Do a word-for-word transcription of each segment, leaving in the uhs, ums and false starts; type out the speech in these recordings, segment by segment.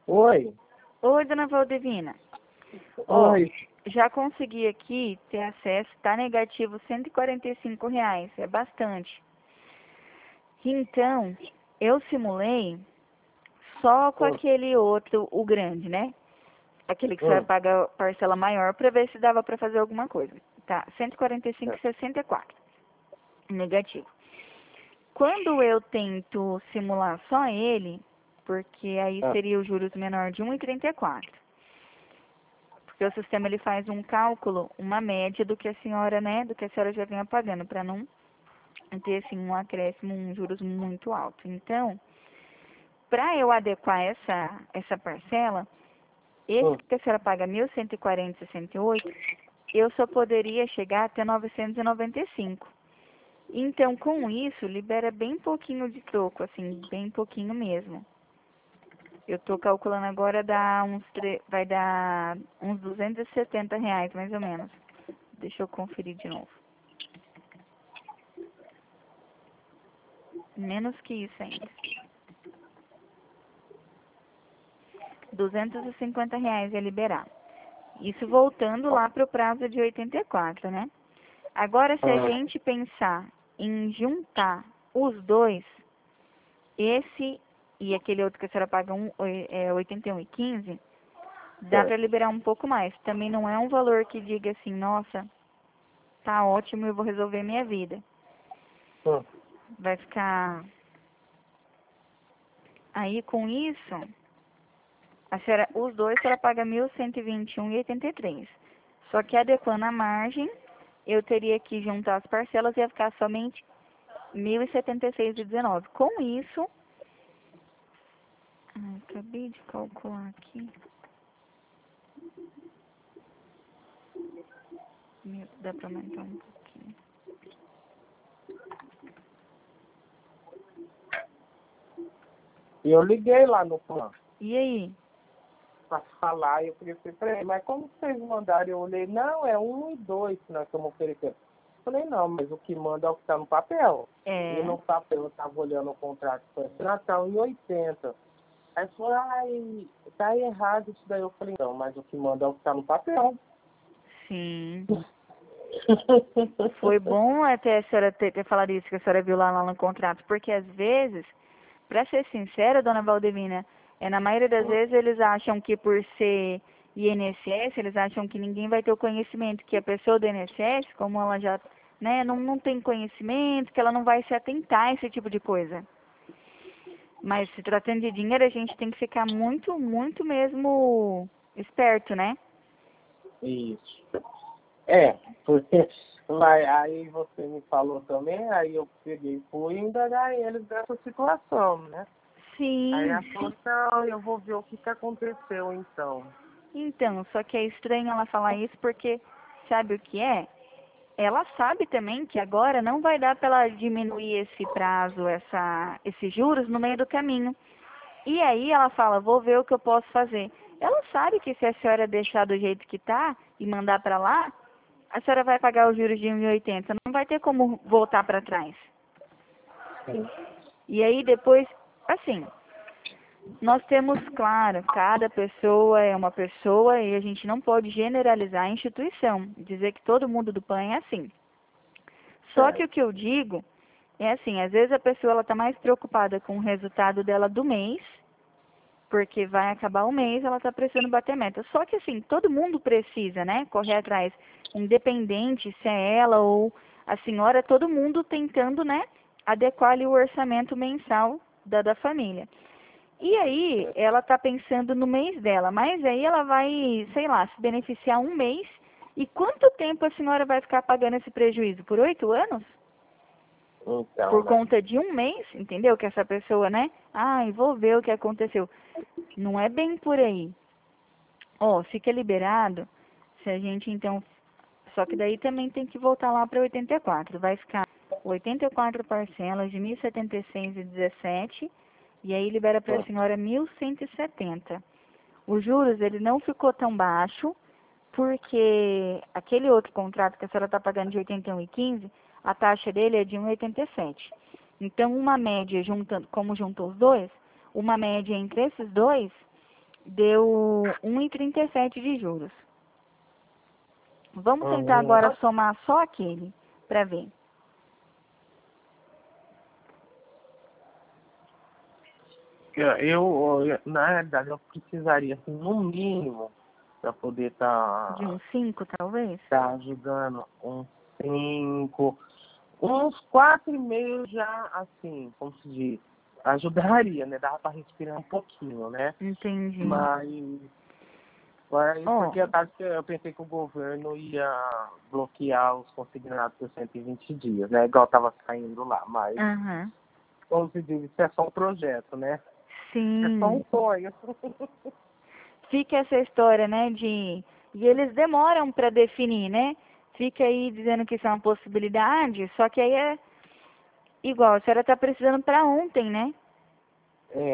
Oi. Oi, dona Valdevina. Ó, Oi. já consegui aqui ter acesso, tá negativo cento e quarenta e cinco reais, é bastante. Então, eu simulei só com Hum, aquele outro, o grande, né? Aquele que você vai hum, pagar parcela maior pra ver se dava pra fazer alguma coisa. Tá, cento e quarenta e cinco é, e sessenta e quatro, negativo. Quando eu tento simular só ele, porque aí é, seria os juros menor de um e trinta e quatro. Porque o sistema ele faz um cálculo, uma média do que a senhora, né, do que a senhora já vinha pagando, para não ter assim um acréscimo, um juros muito alto. Então, para eu adequar essa essa parcela, esse hum, que a senhora paga mil cento e quarenta e sessenta e oito, eu só poderia chegar até novecentos e noventa e cinco. Então, com isso, libera bem pouquinho de troco, assim, bem pouquinho mesmo. Eu tô calculando agora, dá uns tre... vai dar uns duzentos e setenta reais, mais ou menos. Deixa eu conferir de novo. Menos que isso ainda. duzentos e cinquenta reais ia liberar. Isso voltando lá para o prazo de oitenta e quatro, né? Agora, se a hum, gente pensar em juntar os dois, esse e aquele outro que a senhora paga um, é, oitenta e um e quinze, dá é, para liberar um pouco mais. Também não é um valor que diga assim, nossa, tá ótimo, eu vou resolver minha vida. hum, Vai ficar aí com isso, a senhora, os dois a senhora paga mil cento e vinte e um e oitenta e três. Só que adequando a margem, eu teria que juntar as parcelas e ia ficar somente mil e setenta e seis e dezenove. Com isso, ai, acabei de calcular aqui. Meu, dá para aumentar um pouquinho. E eu liguei lá no plano E aí? para falar, e eu falei assim, peraí, mas como vocês mandaram? Eu olhei, não, é um e dois que nós estamos oferecendo. Eu falei, não, mas o que manda é o que está no papel. E É, no papel eu estava olhando o contrato, foi Natal em oitenta. Aí falou, ai, tá errado isso daí. Eu falei, não, mas o que manda é o que está no papel. sim. Foi bom até a senhora ter, ter falado isso que a senhora viu lá, lá no contrato, porque às vezes, para ser sincera, dona Valdemina, é, na maioria das vezes eles acham que por ser I N S S, eles acham que ninguém vai ter o conhecimento, que a pessoa do I N S S, como ela já, né, não, não tem conhecimento, que ela não vai se atentar a esse tipo de coisa. Mas se tratando de dinheiro, a gente tem que ficar muito, muito mesmo esperto, né? Isso. É, porque vai, aí você me falou também, aí eu peguei e fui indagar eles dessa situação, né? Aí Sim. ela falou, não, eu vou ver o que, que aconteceu então. Então, só que é estranho ela falar isso porque sabe o que é? Ela sabe também que agora não vai dar para ela diminuir esse prazo, essa, esses juros no meio do caminho. E aí ela fala, vou ver o que eu posso fazer. Ela sabe que se a senhora deixar do jeito que tá e mandar para lá, a senhora vai pagar os juros de um e oitenta, não vai ter como voltar para trás. Sim. E aí depois, assim, nós temos, claro, cada pessoa é uma pessoa e a gente não pode generalizar a instituição, dizer que todo mundo do PAN é assim. Só que É, o que eu digo é assim, às vezes a pessoa ela está mais preocupada com o resultado dela do mês, porque vai acabar o mês, ela está precisando bater meta. Só que assim, todo mundo precisa, né, correr atrás, independente se é ela ou a senhora, todo mundo tentando, né, adequar ali o orçamento mensal da, da família. E aí, é. ela está pensando no mês dela, mas aí ela vai, sei lá, se beneficiar um mês. E quanto tempo a senhora vai ficar pagando esse prejuízo? Por oito anos? Então, Por né? conta de um mês? Entendeu? Que essa pessoa, né? Ai, vou ver o que aconteceu. Não é bem por aí. Ó, fica liberado se a gente então. Só que daí também tem que voltar lá para oitenta e quatro. Vai ficar oitenta e quatro parcelas de mil e setenta e seis e dezessete. E aí libera para a Hum, senhora mil cento e setenta. Os juros ele não ficou tão baixo, porque aquele outro contrato que a senhora está pagando de oitenta e um e quinze, a taxa dele é de um e oitenta e sete. Então, uma média, juntando, como juntou os dois, uma média entre esses dois, deu um vírgula trinta e sete de juros. Vamos tentar Uhum. agora somar só aquele, para ver. Eu, eu, na realidade, eu precisaria, assim, no mínimo, para poder estar De uns cinco, talvez? tá ajudando uns cinco, uns quatro e meio já, assim, como se diz, ajudaria, né? Dava para respirar um pouquinho, né? Entendi. Mas, mas Ó, porque eu, tava- eu pensei que o governo ia bloquear os consignados por cento e vinte dias, né? Igual estava saindo lá, mas, aham. como se diz, isso é só um projeto, né? É só Sim. um sonho. Fica essa história, né, de... E eles demoram para definir, né? Fica aí dizendo que isso é uma possibilidade, só que aí é igual, a senhora tá precisando para ontem, né? É.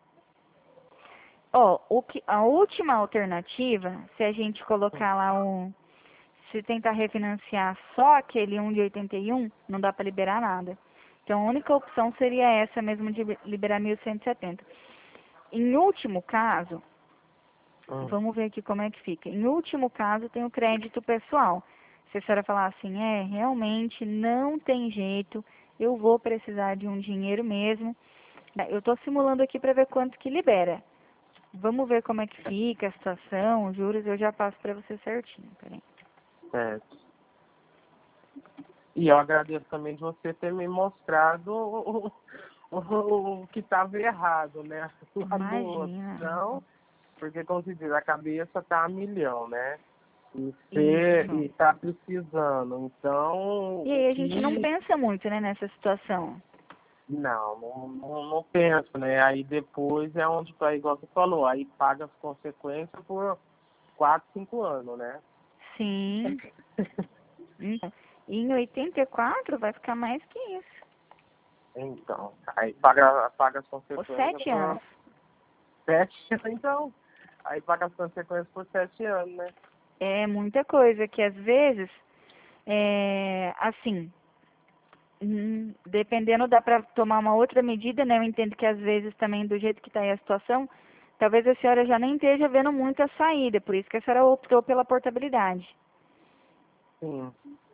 Ó, o que, a última alternativa, se a gente colocar lá o... Se tentar refinanciar só aquele um de oitenta e um, não dá para liberar nada. Então, a única opção seria essa mesmo de liberar mil cento e setenta. Em último caso, Hum. vamos ver aqui como é que fica. Em último caso, tem o crédito pessoal. Se a senhora falar assim, é, realmente não tem jeito, eu vou precisar de um dinheiro mesmo. Eu estou simulando aqui para ver quanto que libera. Vamos ver como é que fica a situação, os juros, eu já passo para você certinho. Peraí. Certo. E eu agradeço também de você ter me mostrado o, o, o que estava errado, né? Lá no Imagina. opção, porque, como se diz, a cabeça tá a milhão, né? E você Isso. está precisando. Então, E o aí a gente não que. pensa muito, né, nessa situação. Não, não, não, não penso, né? Aí depois é onde, tá, igual você falou, aí paga as consequências por quatro, cinco anos, né? Sim. Então, e em oitenta e quatro vai ficar mais que isso. Então, aí paga, paga as Por consequências sete por anos. sete, então. Aí paga as consequências por sete anos, né? É muita coisa que às vezes, é, assim, hum, dependendo dá para tomar uma outra medida, né? Eu entendo que às vezes também do jeito que está aí a situação, talvez a senhora já nem esteja vendo muita saída, por isso que a senhora optou pela portabilidade. Sim.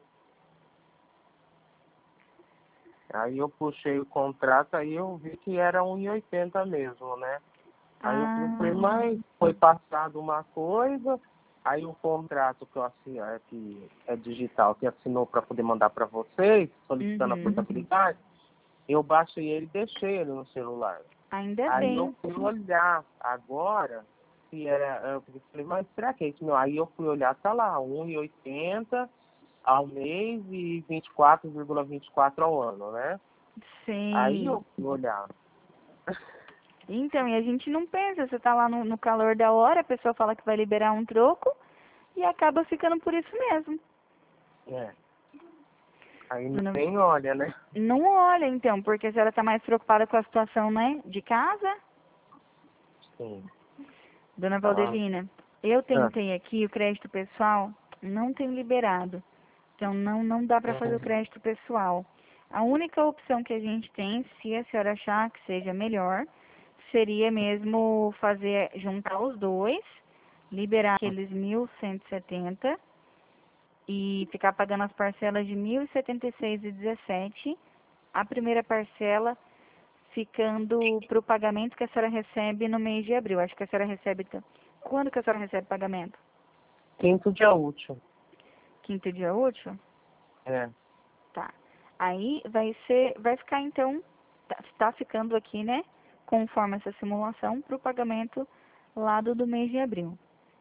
Aí eu puxei o contrato, aí eu vi que era um e oitenta mesmo, né? Aí eu falei, Ah, mas foi passado uma coisa, aí o contrato que eu assinei, é, que é digital, que assinou para poder mandar para vocês, solicitando a uhum. portabilidade, eu baixei ele e deixei ele no celular. Ainda Aí eu bem. fui olhar agora, se era, eu falei, mas será que é isso? Não, aí eu fui olhar, tá lá, um e oitenta ao mês e vinte e quatro vírgula vinte e quatro ao ano, né? Aí Sim. eu fui olhar. Então, e a gente não pensa, você tá lá no, no calor da hora, a pessoa fala que vai liberar um troco e acaba ficando por isso mesmo. É. Aí Não, nem olha, né? não olha, então, porque a senhora tá mais preocupada com a situação, né, de casa. Sim. Dona Ah, Valdevina, eu ah, tentei aqui, o crédito pessoal não tem liberado. Então, não, não dá para fazer o uhum. crédito pessoal. A única opção que a gente tem, se a senhora achar que seja melhor, seria mesmo fazer, juntar os dois, liberar aqueles mil cento e setenta e ficar pagando as parcelas de mil e setenta e seis e dezessete. A primeira parcela ficando para o pagamento que a senhora recebe no mês de abril. Acho que a senhora recebe... t- Quando que a senhora recebe pagamento? Quinto dia útil. Quinto dia útil? É. Tá. Aí vai ser, vai ficar então, tá, tá ficando aqui, né? Conforme essa simulação para o pagamento lá do, do mês de abril.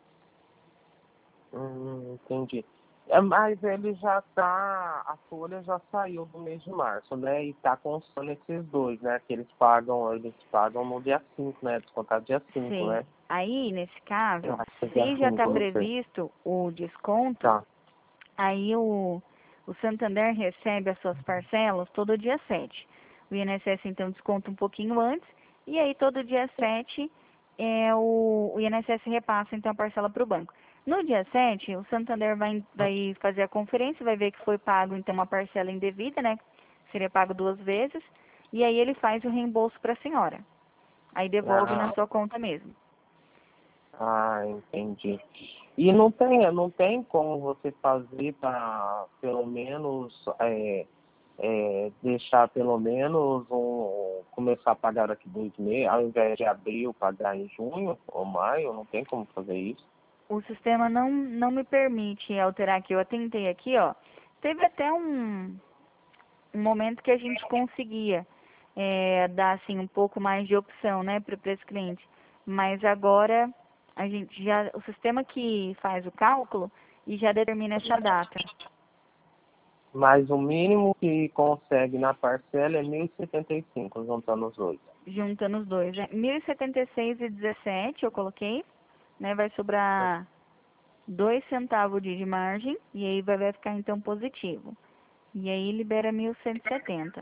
Hum, entendi. É, mas ele já tá, a folha já saiu do mês de março, né? E tá constando esses dois, né? Que eles pagam, eles pagam no dia cinco, né? Descontado dia cinco, Sei. né? Aí, nesse Eu caso, acho que é dia se já está cinco, não sei. previsto o desconto, Tá. aí o, o Santander recebe as suas parcelas todo dia sete. O I N S S então desconta um pouquinho antes, e aí todo dia sete é, o, o I N S S repassa então a parcela para o banco. No dia sete, o Santander vai, vai fazer a conferência, vai ver que foi pago então uma parcela indevida, né? Seria pago duas vezes, e aí ele faz o reembolso para a senhora. Aí devolve na Ah, sua conta mesmo. Ah, entendi. E não tem, não tem como você fazer para pelo menos é, é, deixar pelo menos um, começar a pagar daqui dois meses, ao invés de abril pagar em junho ou maio, não tem como fazer isso? O sistema não, não me permite alterar aqui. Eu tentei aqui, ó. Teve até um, um momento que a gente conseguia é, dar assim um pouco mais de opção, né, para esse cliente. Mas agora a gente já, o sistema que faz o cálculo e já determina essa data. Mas o mínimo que consegue na parcela é mil e setenta e cinco, juntando os dois. Juntando os dois, é mil e setenta e seis e dezessete eu coloquei, né? Vai sobrar dois centavos de, de margem e aí vai, vai ficar então positivo. E aí libera mil cento e setenta.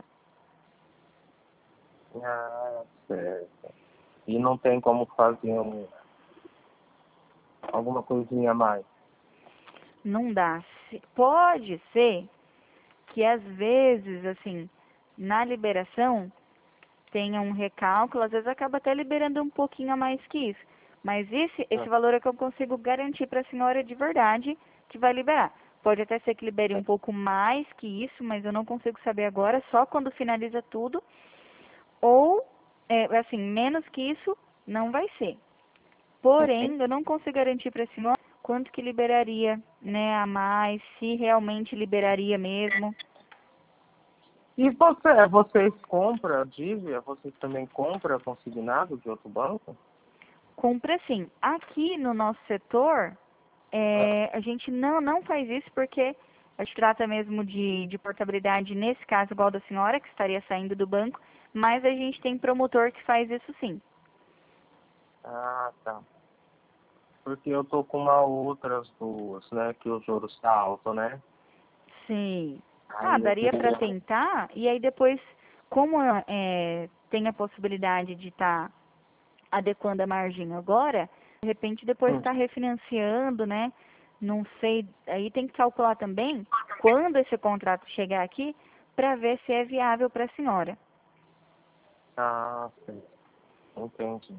Ah, certo. E não tem como fazer um, alguma coisinha a mais. Não dá. Se- Pode ser que às vezes, assim, na liberação tenha um recálculo, às vezes acaba até liberando um pouquinho a mais que isso. Mas esse, esse valor é que eu consigo garantir para a senhora de verdade que vai liberar. Pode até ser que libere um pouco mais que isso, mas eu não consigo saber agora, só quando finaliza tudo. Ou, é, assim, menos que isso não vai ser. Porém, eu não consigo garantir para a senhora quanto que liberaria, né, a mais, se realmente liberaria mesmo. E você, vocês compram dívida? Vocês também compram consignado de outro banco? Compra sim. Aqui no nosso setor, é, a gente não, não faz isso porque a gente trata mesmo de, de portabilidade, nesse caso, igual da senhora, que estaria saindo do banco, mas a gente tem promotor que faz isso sim. Ah, tá. Porque eu tô com uma outras duas, né? Que o juros está alto, né? Sim. Ah, Aí eu daria para queria. tentar, e aí depois, como é, tem a possibilidade de estar adequando a margem agora, de repente depois Hum. está refinanciando, né? Não sei, aí tem que calcular também quando esse contrato chegar aqui para ver se é viável para a senhora. Ah, sim. Entendi.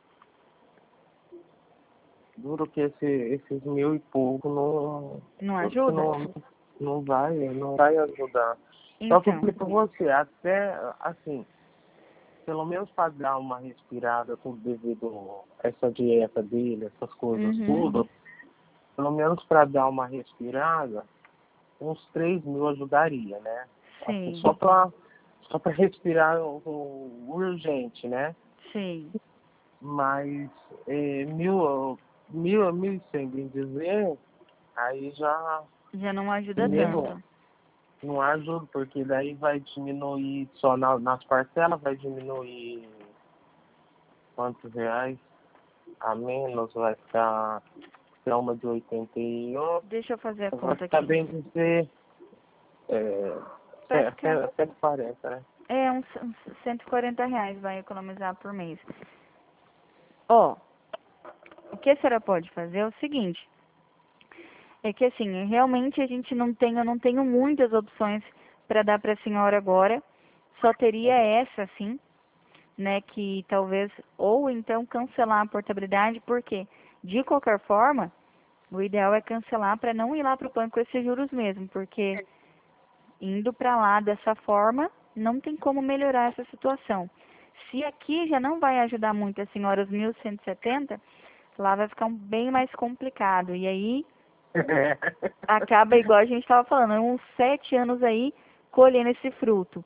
Duro que esse, esses mil e pouco não. Não Duro que ajuda? não, não vai, não vai ajudar. Só que eu Então, falei pra você, até assim, pelo menos para dar uma respirada com devido a essa dieta dele, essas coisas uhum, tudo, pelo menos para dar uma respirada, uns três mil ajudaria, né? Assim, sim, só para só para respirar o, o urgente, né? sim, Mas é, mil, mil, mil e cem, bem dizer, aí já já não ajuda mesmo tanto. não ajuda, porque daí vai diminuir só na, nas parcelas, vai diminuir quantos reais a menos, vai ficar para uma de oitenta e um, Deixa eu fazer a vai conta ficar aqui. bem dizer é, Vai ficar, cento e quarenta, né? é uns, uns cento e quarenta reais vai economizar por mês. Ó, o que a senhora pode fazer é o seguinte, é que assim, realmente a gente não tem, eu não tenho muitas opções para dar para a senhora agora. Só teria essa, assim, né, que talvez, ou então cancelar a portabilidade, porque de qualquer forma, o ideal é cancelar para não ir lá para o banco com esses juros mesmo, porque indo para lá dessa forma, não tem como melhorar essa situação. Se aqui já não vai ajudar muito a senhora os mil cento e setenta, lá vai ficar um bem mais complicado. E aí acaba igual a gente estava falando, é uns sete anos aí colhendo esse fruto.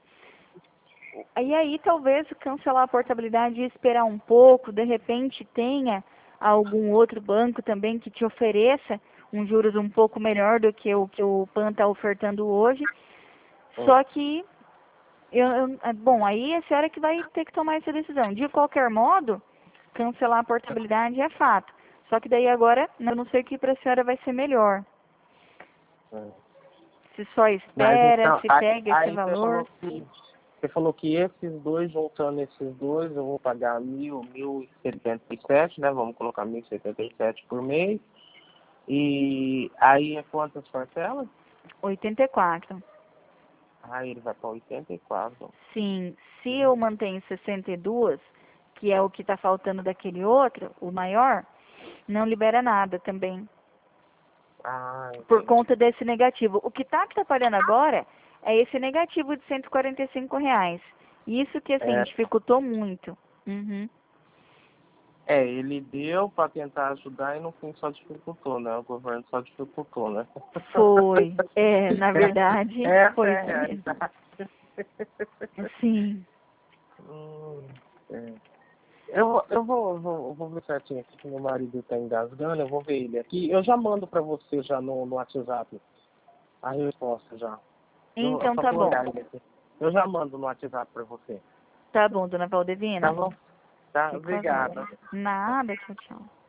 E aí talvez cancelar a portabilidade e esperar um pouco, de repente tenha algum outro banco também que te ofereça um juros um pouco melhor do que o que o Pan está ofertando hoje. Só que, eu, eu- é, bom, aí é a senhora que vai ter que tomar essa decisão. De qualquer modo, cancelar a portabilidade é fato. Só que daí agora, eu não sei o que para a senhora vai ser melhor. Se só Mas espera, então, se aí, pega esse aí você valor. falou que você falou que esses dois, juntando esses dois, eu vou pagar mil, mil e setenta e sete, né? Vamos colocar mil e setenta e sete por mês. E aí é quantas parcelas? oitenta e quatro. Aí ele vai para oitenta e quatro. Sim, se eu mantenho sessenta e duas, que é o que está faltando daquele outro, o maior, não libera nada também. Ah, Por entendi. conta desse negativo. O que está atrapalhando agora é esse negativo de cento e quarenta e cinco reais. Isso que, assim, É, dificultou muito. Uhum. é, ele deu para tentar ajudar e no fim só dificultou, né? O governo só dificultou, né? Foi. É, na verdade, Essa foi é a isso mesmo. realidade. Sim. Hum, é. Eu, vou- eu vou, vou, vou ver certinho aqui que meu marido está engasgando, eu vou ver ele aqui. Eu já mando para você já no, no WhatsApp a resposta já. Eu, eu Então só tá vou bom. olhar ele aqui. Eu já mando no WhatsApp para você. Tá bom, dona Tá Valdevina. bom? Tá, Fico obrigada. aguardando. Nada, tchau, tchau.